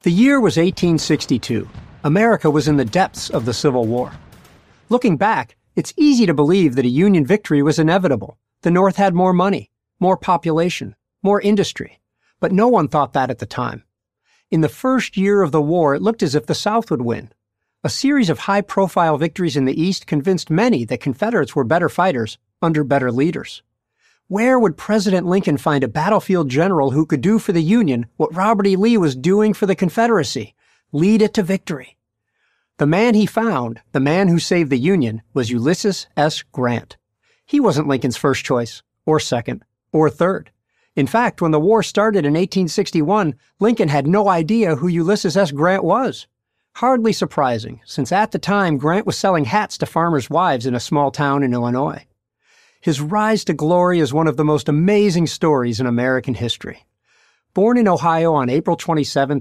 The year was 1862. America was in the depths of the Civil War. Looking back, it's easy to believe that a Union victory was inevitable. The North had more money, more population, more industry. But no one thought that at the time. In the first year of the war, it looked as if the South would win. A series of high-profile victories in the East convinced many that Confederates were better fighters under better leaders. Where would President Lincoln find a battlefield general who could do for the Union what Robert E. Lee was doing for the Confederacy? Lead it to victory. The man he found, the man who saved the Union, was Ulysses S. Grant. He wasn't Lincoln's first choice, or second, or third. In fact, when the war started in 1861, Lincoln had no idea who Ulysses S. Grant was. Hardly surprising, since at the time Grant was selling hats to farmers' wives in a small town in Illinois. His rise to glory is one of the most amazing stories in American history. Born in Ohio on April 27,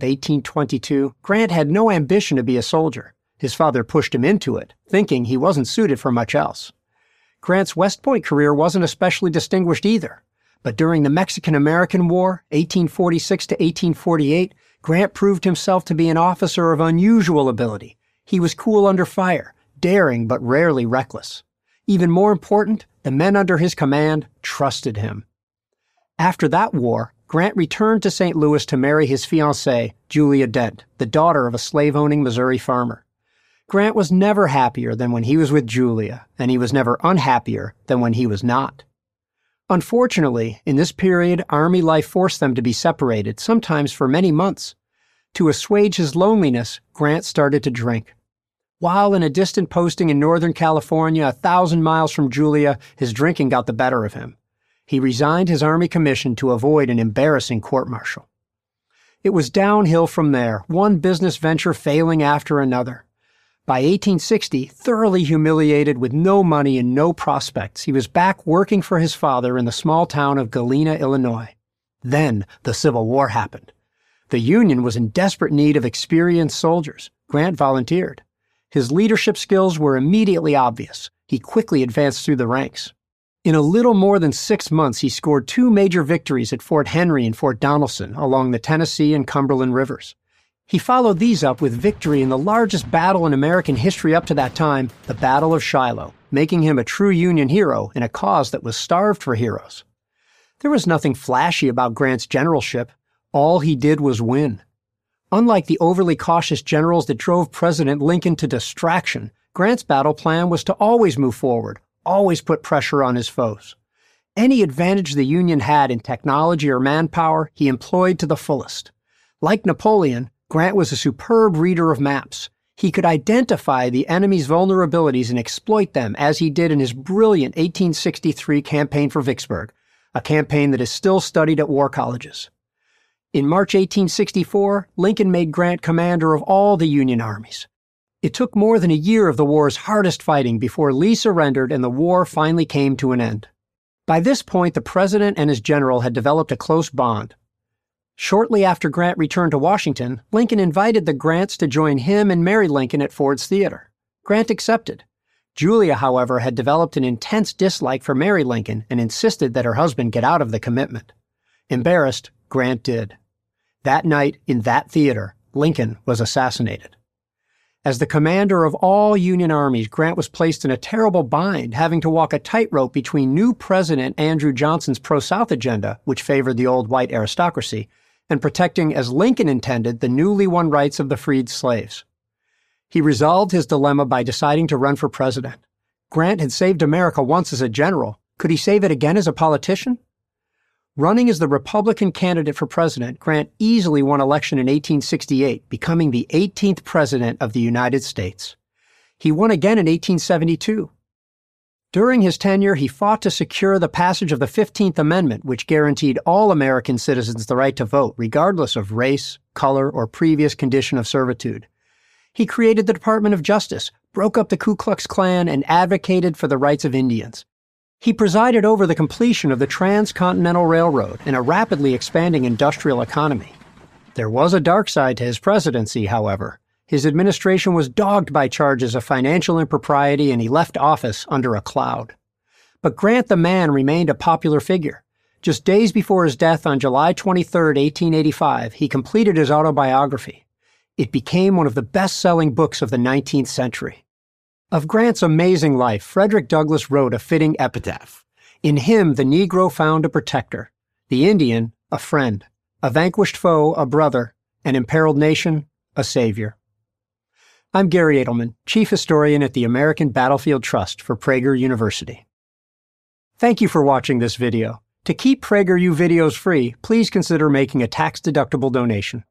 1822, Grant had no ambition to be a soldier. His father pushed him into it, thinking he wasn't suited for much else. Grant's West Point career wasn't especially distinguished either. But during the Mexican-American War, 1846 to 1848, Grant proved himself to be an officer of unusual ability. He was cool under fire, daring but rarely reckless. Even more important, the men under his command trusted him. After that war, Grant returned to St. Louis to marry his fiancée, Julia Dent, the daughter of a slave-owning Missouri farmer. Grant was never happier than when he was with Julia, and he was never unhappier than when he was not. Unfortunately, in this period, Army life forced them to be separated, sometimes for many months. To assuage his loneliness, Grant started to drink. While in a distant posting in Northern California, 1,000 miles from Julia, his drinking got the better of him. He resigned his Army commission to avoid an embarrassing court-martial. It was downhill from there, one business venture failing after another. By 1860, thoroughly humiliated with no money and no prospects, he was back working for his father in the small town of Galena, Illinois. Then the Civil War happened. The Union was in desperate need of experienced soldiers. Grant volunteered. His leadership skills were immediately obvious. He quickly advanced through the ranks. In a little more than 6 months, he scored 2 major victories at Fort Henry and Fort Donelson along the Tennessee and Cumberland rivers. He followed these up with victory in the largest battle in American history up to that time, the Battle of Shiloh, making him a true Union hero in a cause that was starved for heroes. There was nothing flashy about Grant's generalship. All he did was win. Unlike the overly cautious generals that drove President Lincoln to distraction, Grant's battle plan was to always move forward, always put pressure on his foes. Any advantage the Union had in technology or manpower, he employed to the fullest. Like Napoleon, Grant was a superb reader of maps. He could identify the enemy's vulnerabilities and exploit them, as he did in his brilliant 1863 campaign for Vicksburg, a campaign that is still studied at war colleges. In March 1864, Lincoln made Grant commander of all the Union armies. It took more than a year of the war's hardest fighting before Lee surrendered and the war finally came to an end. By this point, the president and his general had developed a close bond. Shortly after Grant returned to Washington, Lincoln invited the Grants to join him and Mary Lincoln at Ford's Theater. Grant accepted. Julia, however, had developed an intense dislike for Mary Lincoln and insisted that her husband get out of the commitment. Embarrassed, Grant did. That night, in that theater, Lincoln was assassinated. As the commander of all Union armies, Grant was placed in a terrible bind, having to walk a tightrope between new President Andrew Johnson's pro-South agenda, which favored the old white aristocracy, and protecting, as Lincoln intended, the newly won rights of the freed slaves. He resolved his dilemma by deciding to run for president. Grant had saved America once as a general. Could he save it again as a politician? Running as the Republican candidate for president, Grant easily won election in 1868, becoming the 18th president of the United States. He won again in 1872. During his tenure, he fought to secure the passage of the 15th Amendment, which guaranteed all American citizens the right to vote, regardless of race, color, or previous condition of servitude. He created the Department of Justice, broke up the Ku Klux Klan, and advocated for the rights of Indians. He presided over the completion of the Transcontinental Railroad and a rapidly expanding industrial economy. There was a dark side to his presidency, however. His administration was dogged by charges of financial impropriety, and he left office under a cloud. But Grant the man remained a popular figure. Just days before his death on July 23, 1885, he completed his autobiography. It became one of the best-selling books of the 19th century. Of Grant's amazing life, Frederick Douglass wrote a fitting epitaph. In him, the Negro found a protector, the Indian, a friend, a vanquished foe, a brother, an imperiled nation, a savior. I'm Gary Edelman, Chief Historian at the American Battlefield Trust for Prager University. Thank you for watching this video. To keep PragerU videos free, please consider making a tax-deductible donation.